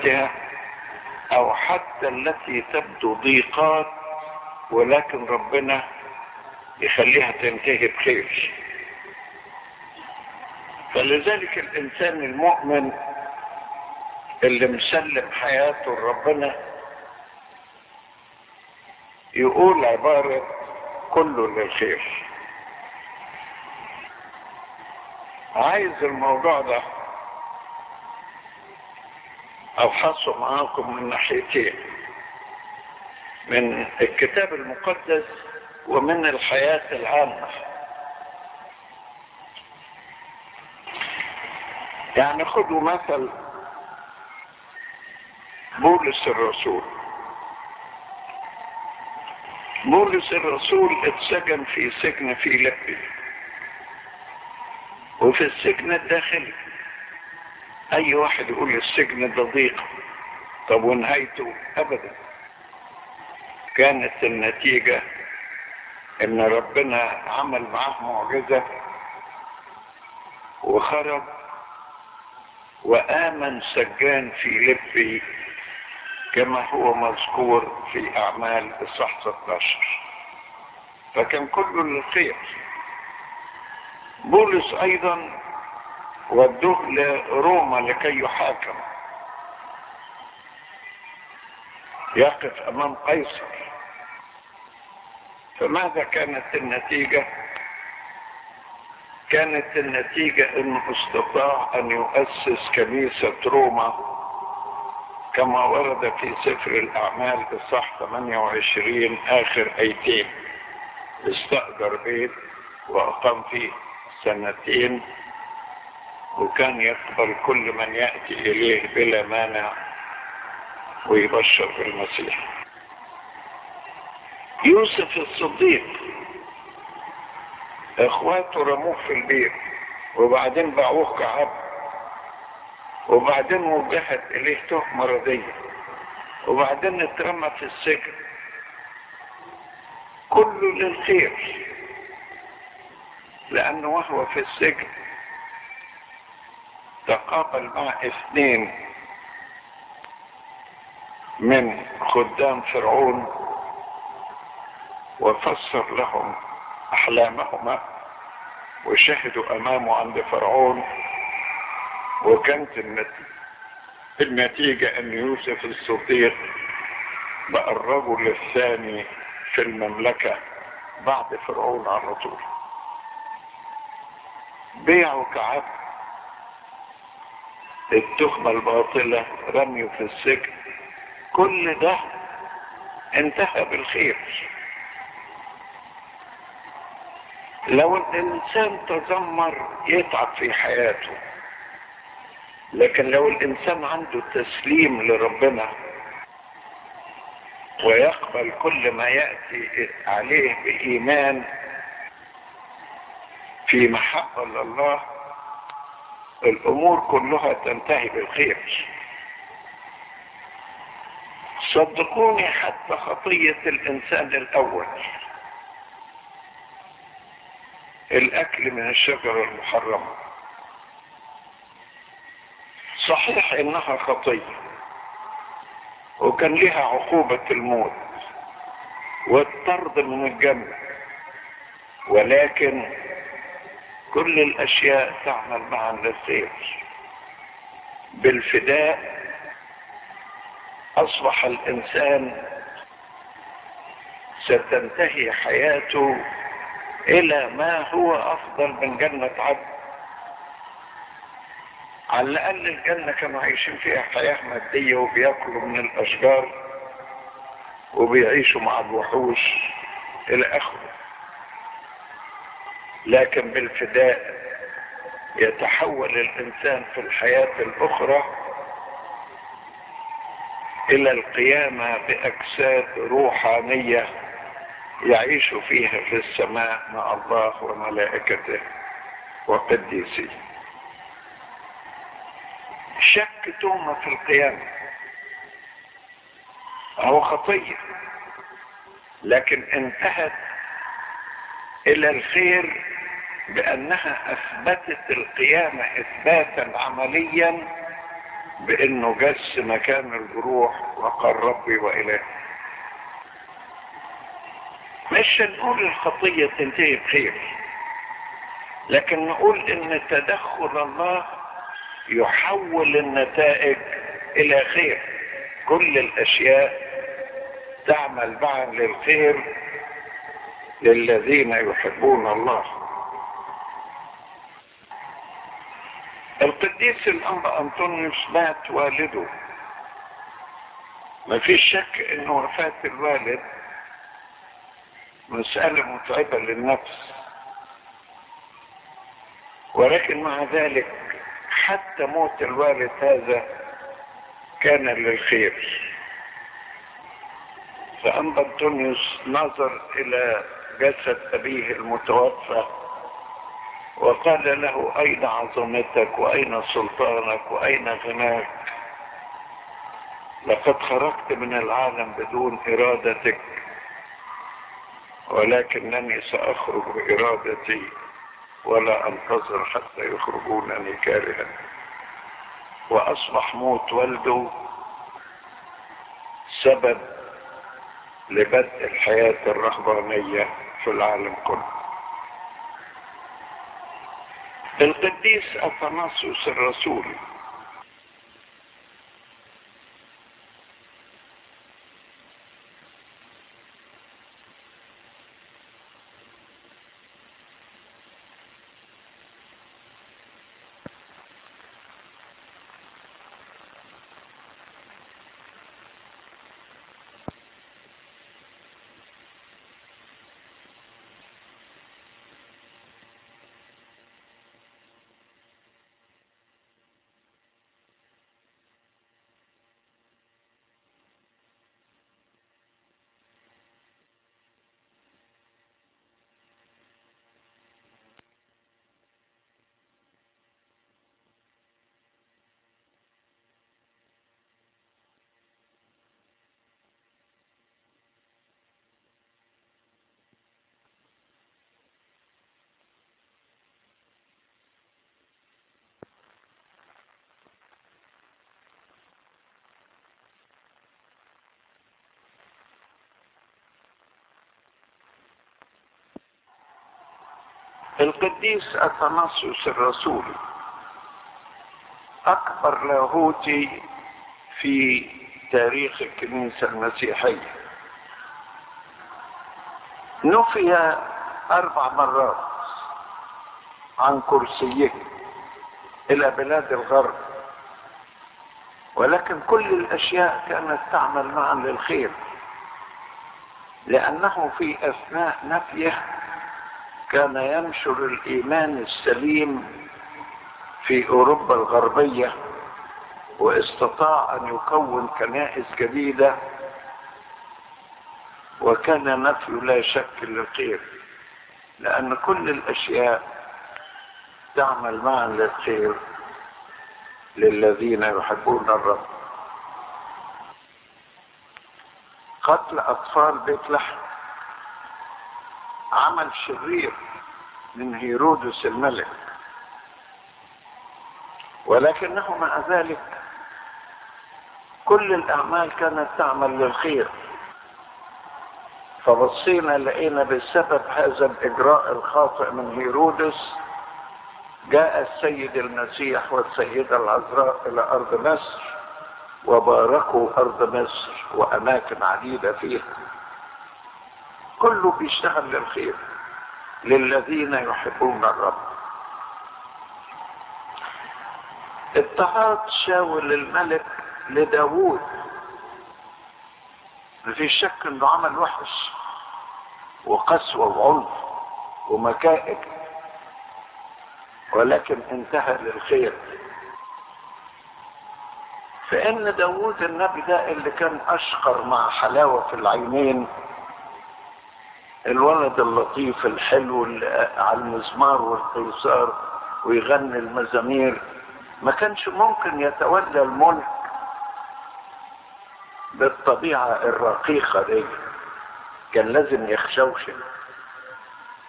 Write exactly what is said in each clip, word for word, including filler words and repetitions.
ذاتها، او حتى التي تبدو ضيقات ولكن ربنا يخليها تنتهي بخير. فلذلك الانسان المؤمن اللي مسلم حياته لربنا يقول عبارة كله للخير. عايز الموضوع ده ابحثه معاكم من ناحيتين، من الكتاب المقدس ومن الحياة العامة. يعني خدوا مثل بولس الرسول. بولس الرسول اتسجن في سجن فيليبي، وفي السجن الداخلي اي واحد يقول السجن ده ضيق، طب ونهايته؟ ابدا. كانت النتيجة ان ربنا عمل معاه معجزة وخرج وآمن سجان فيليبي كما هو مذكور في أعمال الصح ستة عشر. فكان كله للخير. بولس أيضا ودوه لروما لكي يحاكم، يقف أمام قيصر. فماذا كانت النتيجة؟ كانت النتيجة أنه استطاع أن يؤسس كنيسة روما كما ورد في سفر الأعمال الصح ثمانية وعشرين آخر آيتين. استأجر بيت وأقام فيه سنتين، وكان يقبل كل من يأتي إليه بلا مانع ويبشر بالمسيح. يوسف الصديق اخواته رموه في البير، وبعدين باعوه كعبد، وبعدين وجهت اليه تهمة ردية، وبعدين اترمى في السجن. كله للخير، لانه وهو في السجن تقابل مع اثنين من خدام فرعون وفسر لهم احلامهما وشهدوا امامه عند فرعون، وكانت النتيجة ان يوسف الصديق بقى الرجل الثاني في المملكة بعد فرعون على طول. بيعوا كعبد، التهمة الباطلة، رميوا في السجن، كل ده انتهى بالخير. لو الانسان تذمر يتعب في حياته، لكن لو الانسان عنده تسليم لربنا ويقبل كل ما يأتي عليه بإيمان في محبة لله، الامور كلها تنتهي بالخير. صدقوني حتى خطية الانسان الاول، الاكل من الشجرة المحرمة، صحيح انها خطية وكان لها عقوبة الموت والطرد من الجنة، ولكن كل الاشياء تعمل معا للخير. بالفداء اصبح الانسان ستنتهي حياته الى ما هو افضل من جنة عدن. على الاقل الجنة كانوا عايشين فيها حياة مادية وبياكلوا من الاشجار وبيعيشوا مع الوحوش الى اخره، لكن بالفداء يتحول الانسان في الحياة الاخرى الى القيامة باجساد روحانية يعيش فيها في السماء مع الله وملائكته وقديسيه. شك تومة في القيامة هو خطية، لكن انتهت الى الخير بانها اثبتت القيامة اثباتا عمليا بانه جس مكان الجروح وقال ربي وإلهي. مش نقول الخطية تنتهي بخير، لكن نقول ان تدخل الله يحول النتائج الى خير. كل الاشياء تعمل معا للخير للذين يحبون الله. القديس الأنبا أنطونيوس مات والده. ما فيش شك ان وفاة الوالد مسألة متعبة للنفس، ولكن مع ذلك حتى موت الوالد هذا كان للخير. فأنبا أنطونيوس نظر إلى جسد أبيه المتوفى وقال له: أين عظمتك وأين سلطانك وأين غناك؟ لقد خرجت من العالم بدون إرادتك، ولكنني سأخرج بإرادتي ولا أنتظر حتى يخرجونني كارها. وأصبح موت والده سبب لبدء الحياة الرهبانية في العالم كله. القديس أثناسيوس الرسول القديس أثناسيوس الرسول أكبر لاهوتي في تاريخ الكنيسة المسيحية. نفي أربع مرات عن كرسيه إلى بلاد الغرب، ولكن كل الأشياء كانت تعمل معا للخير، لأنه في أثناء نفيه كان ينشر الإيمان السليم في أوروبا الغربية، واستطاع أن يكون كنائس جديدة، وكان نفي لا شك للخير، لأن كل الأشياء تعمل معا للخير للذين يحبون الرب. قتل أطفال بيت لحم عمل شرير من هيرودس الملك، ولكنه مع ذلك كل الأعمال كانت تعمل للخير. فبصينا لقينا بسبب هذا الإجراء الخاطئ من هيرودس جاء السيد المسيح والسيدة العذراء إلى أرض مصر، وباركوا أرض مصر وأماكن عديدة فيها. كله بيشتغل للخير للذين يحبون الرب. اضطهاد شاول الملك لداوود مفيش شك انه عمل وحش وقسوة وعنف ومكائد، ولكن انتهى للخير. فإن داوود النبي ده اللي كان أشقر مع حلاوة في العينين، الولد اللطيف الحلو اللي على المزمار والقيثار ويغني المزامير، ما كانش ممكن يتولى الملك بالطبيعة الرقيقة دي. كان لازم يخشوشن،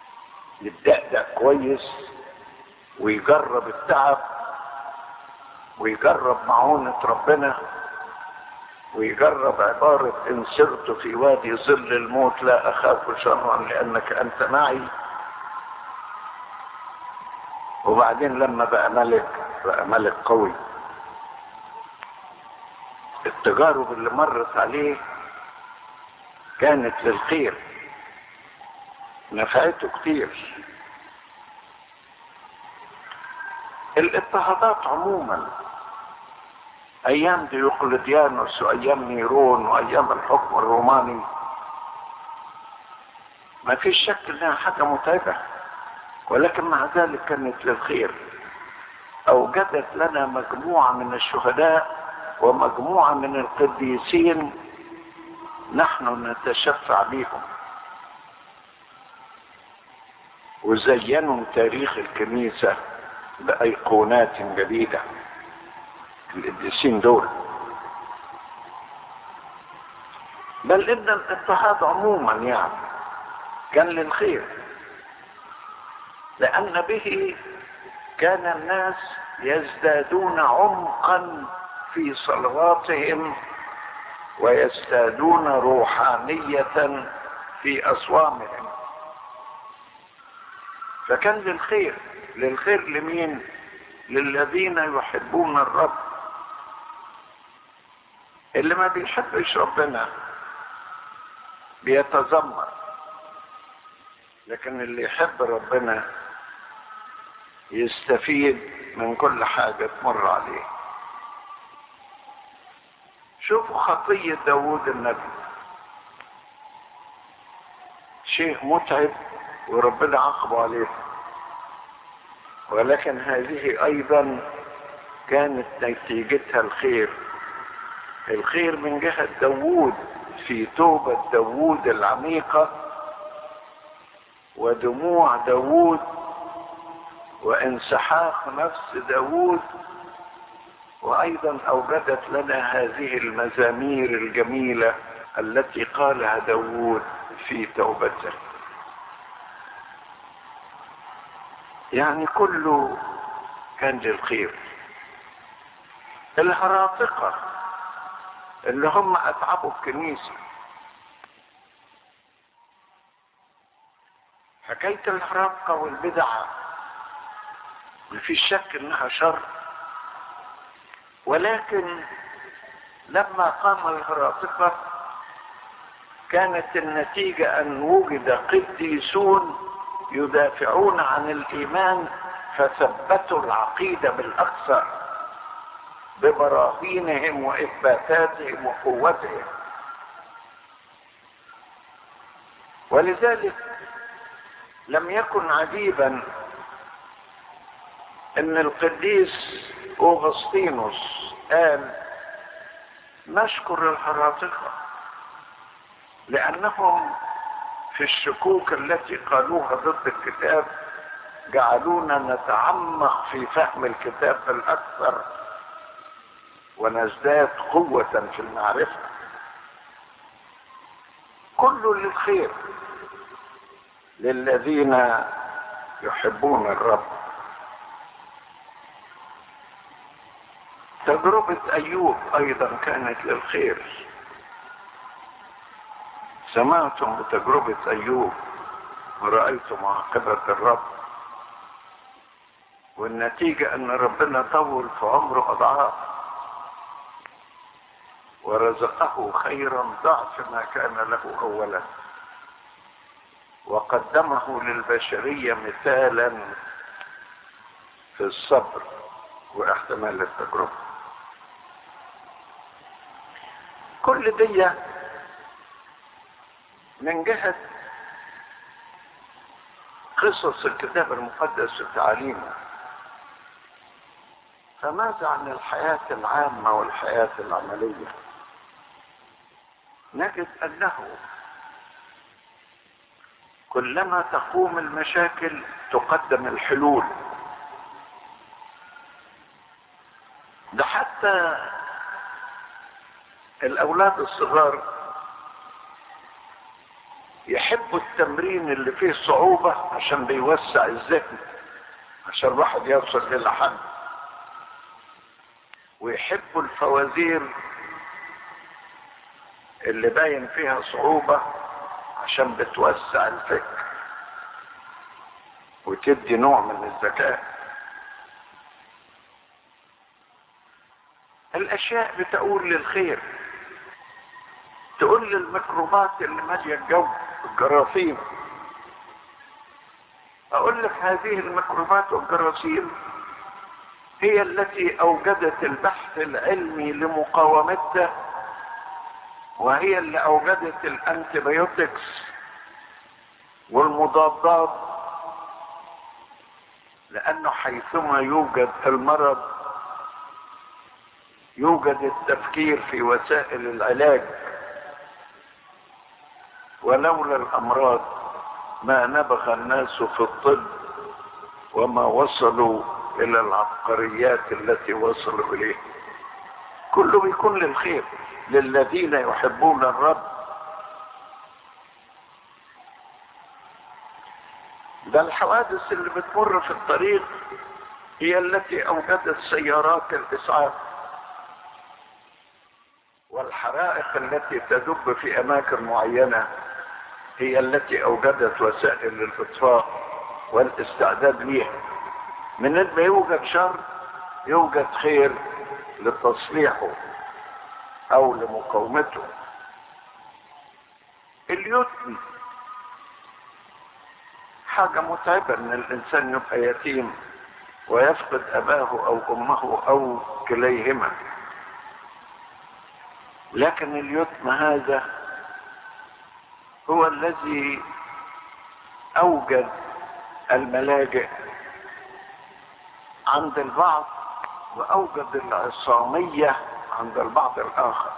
يدقدق كويس ويجرب التعب ويجرب معونة ربنا، ويجرب عبارة إن سرت في وادي ظل الموت لا أخاف شرا لأنك أنت معي. وبعدين لما بقى ملك بقى ملك قوي. التجارب اللي مرت عليه كانت للخير، نفعته كتير. الاضطهادات عموما، ايام ديوقليديانوس وايام نيرون وايام الحكم الروماني، ما فيش شك انها حاجة متعبة، ولكن مع ذلك كانت للخير. اوجدت لنا مجموعة من الشهداء ومجموعة من القديسين نحن نتشفع بهم، وزينوا تاريخ الكنيسة بأيقونات جديدة. القديسين دول، بل ان الاضطهاد عموما يعني كان للخير، لأن به كان الناس يزدادون عمقا في صلواتهم ويزدادون روحانية في أصوامهم. فكان للخير. للخير لمين؟ للذين يحبون الرب. اللي ما بيحبش ربنا بيتذمر، لكن اللي يحب ربنا يستفيد من كل حاجة تمر عليه. شوفوا خطية داود النبي، شيء متعب وربنا عاقبه عليه، ولكن هذه ايضا كانت نتيجتها الخير. الخير من جهة داود في توبة داود العميقة ودموع داود وانسحاق نفس داود، وايضا اوجدت لنا هذه المزامير الجميلة التي قالها داود في توبته. يعني كله كان للخير. الهراطقة اللي هم اتعبوا الكنيسة، حكاية الهراطقة والبدعة مفيش شك انها شر، ولكن لما قام الهراطقة كانت النتيجة ان وجد قديسون يدافعون عن الايمان، فثبتوا العقيدة بالاكثر ببراهينهم واثباتاتهم وقوتهم. ولذلك لم يكن عجيبا ان القديس اوغسطينوس قال نشكر الهراطقة لانهم في الشكوك التي قالوها ضد الكتاب جعلونا نتعمق في فهم الكتاب الاكثر ونزداد قوة في المعرفة. كله للخير للذين يحبون الرب. تجربة ايوب ايضا كانت للخير. سمعتم بتجربة ايوب ورأيتم عاقبة الرب، والنتيجة ان ربنا طول في عمره اضعاف ورزقه خيرا ضعف ما كان له اولا، وقدمه للبشرية مثالا في الصبر واحتمال التجربة. كل دي من جهة قصص الكتاب المقدس وتعاليمه. فماذا عن الحياة العامة والحياة العملية؟ نجد أنه كلما تقوم المشاكل تقدم الحلول. ده حتى الأولاد الصغار يحبوا التمرين اللي فيه صعوبة عشان بيوسع الذهن، عشان الواحد يوصل إلى حد. ويحبوا الفوازير اللي باين فيها صعوبة عشان بتوسع الفكر وتدي نوع من الذكاء. الاشياء بتقول للخير، تقول للميكروبات اللي ماليه الجو، الجراثيم. اقول لك هذه الميكروبات والجراثيم هي التي اوجدت البحث العلمي لمقاومتها، وهي اللي اوجدت الانتيبيوتكس والمضادات، لانه حيثما يوجد المرض يوجد التفكير في وسائل العلاج، ولولا الامراض ما نبغى الناس في الطب وما وصلوا الى العبقريات التي وصلوا اليها. كله بيكون للخير، للذين يحبون الرب. ده الحوادث اللي بتمر في الطريق هي التي اوجدت سيارات الاسعاف، والحرائق التي تدب في اماكن معينه هي التي اوجدت وسائل الاطفاء والاستعداد ليها. من ما يوجد شر يوجد خير لتصليحه او لمقاومته. اليتم حاجة متعبة ان الانسان يبقى يتيم ويفقد اباه او امه او كليهما، لكن اليتم هذا هو الذي اوجد الملاجئ عند البعض واوجد العصامية عند البعض الاخر،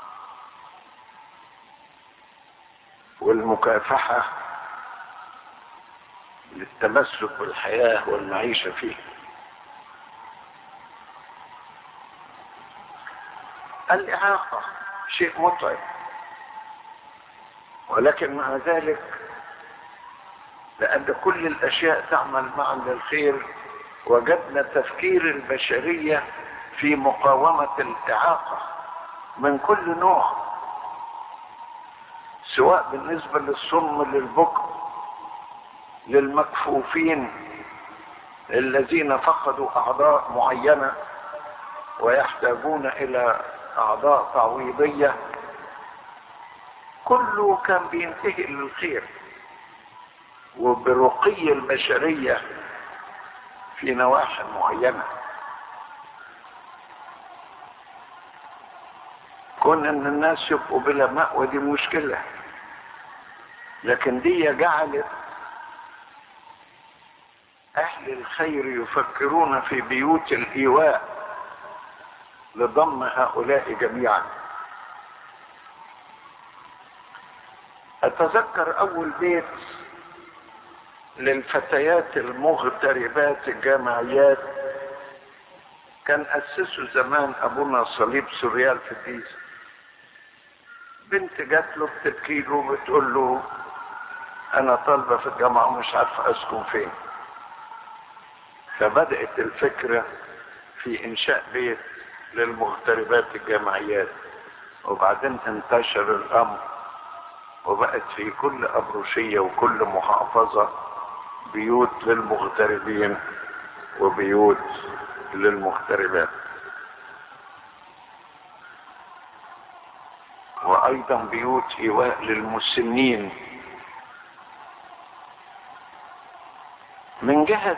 والمكافحة للتمسك بالحياة والمعيشة فيه. الإعاقة شيء متعب، ولكن مع ذلك لأن كل الأشياء تعمل معا للخير وجدنا تفكير البشرية في مقاومة الإعاقة من كل نوع، سواء بالنسبة للصم، للبكم، للمكفوفين الذين فقدوا أعضاء معينة ويحتاجون إلى أعضاء تعويضية. كله كان بينتهي للخير وبرقي البشرية في نواحي معينة. كون ان الناس يبقوا بلا مأوى دي مشكلة، لكن دي جعلت اهل الخير يفكرون في بيوت الايواء لضم هؤلاء جميعا. اتذكر اول بيت للفتيات المغتربات الجامعيات كان اسسه زمان ابونا صليب سوريال في الديزة. بنت جات له بتبكي له بتقول له انا طالبة في الجامعة ومش عارفة اسكن فين. فبدأت الفكرة في انشاء بيت للمغتربات الجامعيات، وبعدين انتشر الامر وبقت في كل ابروشية وكل محافظة بيوت للمغتربين وبيوت للمغتربات، وايضا بيوت ايواء للمسنين. من جهة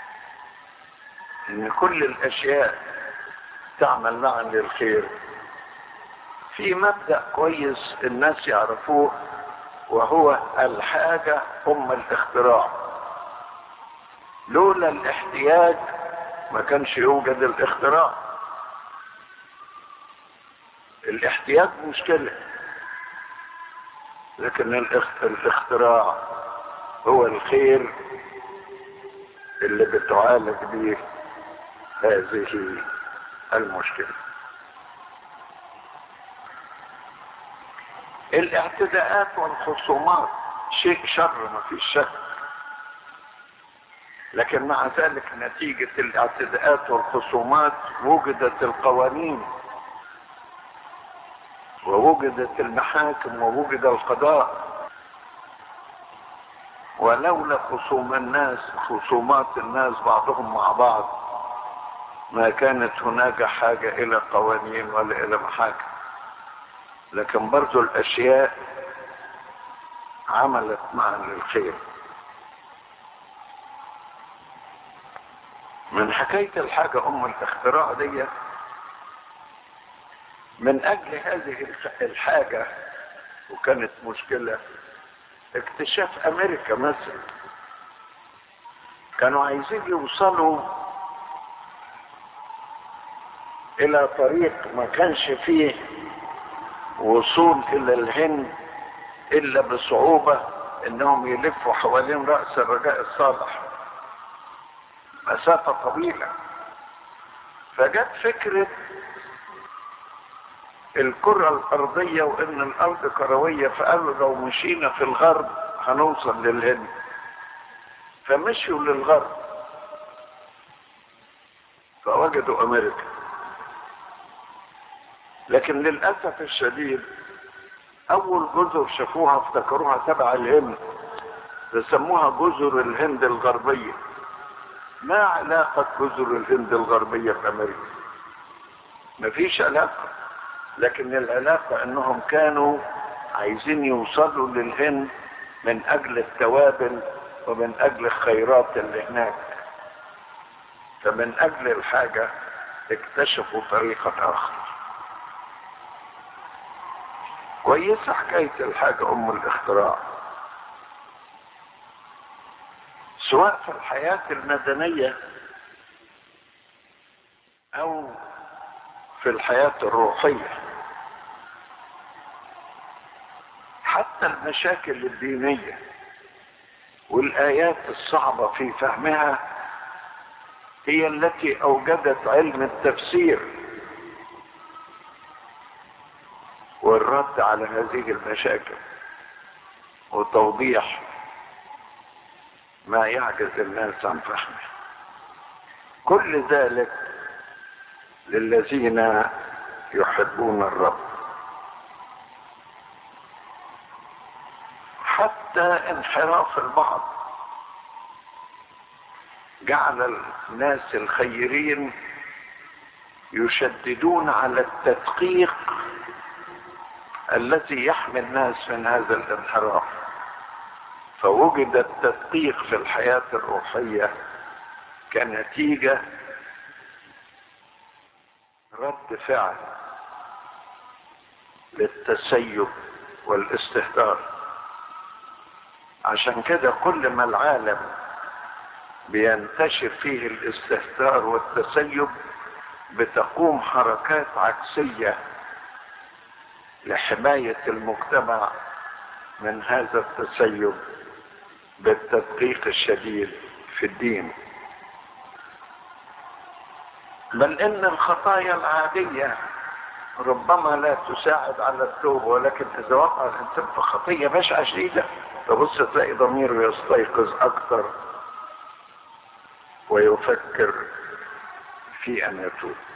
ان كل الاشياء تعمل معا للخير، في مبدأ كويس الناس يعرفوه وهو الحاجة ام الاختراع. لولا الاحتياج ما كانش يوجد الاختراع. الاحتياج مشكلة، لكن الاختراع هو الخير اللي بتعالج به هذه المشكلة. الاعتداءات والخصومات شيء شر ما فيش شك، لكن مع ذلك نتيجة الاعتداءات والخصومات وجدت القوانين ووجدت المحاكم ووجد القضاء. ولولا خصوم الناس خصومات الناس بعضهم مع بعض ما كانت هناك حاجة إلى قوانين ولا إلى محاكم. لكن برضو الأشياء عملت معا للخير. من حكاية الحاجة أم الاختراع دي، من أجل هذه الحاجة وكانت مشكلة اكتشاف أمريكا مثلا، كانوا عايزين يوصلوا إلى طريق ما كانش فيه وصول إلى الهند إلا بصعوبة، إنهم يلفوا حوالين رأس الرجاء الصالح مسافة طويلة. فجت فكرة الكرة الأرضية وإن الأرض كروية، فقالوا لو مشينا في الغرب هنوصل للهند، فمشوا للغرب فوجدوا أمريكا. لكن للأسف الشديد أول جزر شافوها افتكروها تبع الهند، فسموها جزر الهند الغربية. ما علاقة جزر الهند الغربية بأمريكا؟ مفيش علاقة. لكن العلاقة انهم كانوا عايزين يوصلوا للهند من اجل التوابل ومن اجل الخيرات اللي هناك، فمن اجل الحاجة اكتشفوا طريقة اخر. كويسة حكاية الحاجة ام الاختراع، سواء في الحياة المدنية او في الحياة الروحية. حتى المشاكل الدينية والآيات الصعبة في فهمها هي التي أوجدت علم التفسير والرد على هذه المشاكل وتوضيح ما يعجز الناس عن فهمه. كل ذلك للذين يحبون الرب. حتى انحراف البعض جعل الناس الخيرين يشددون على التدقيق الذي يحمي الناس من هذا الانحراف، فوجد التدقيق في الحياة الروحية كنتيجة رد فعل للتسيب والاستهتار. عشان كده كل ما العالم بينتشر فيه الاستهتار والتسيب بتقوم حركات عكسية لحماية المجتمع من هذا التسيب بالتدقيق الشديد في الدين. بل ان الخطايا العادية ربما لا تساعد على التوبة، ولكن اذا وقع الانسان في خطية بشعة شديدة تبص تلاقي ضميره يستيقظ اكثر ويفكر في ان يتوب.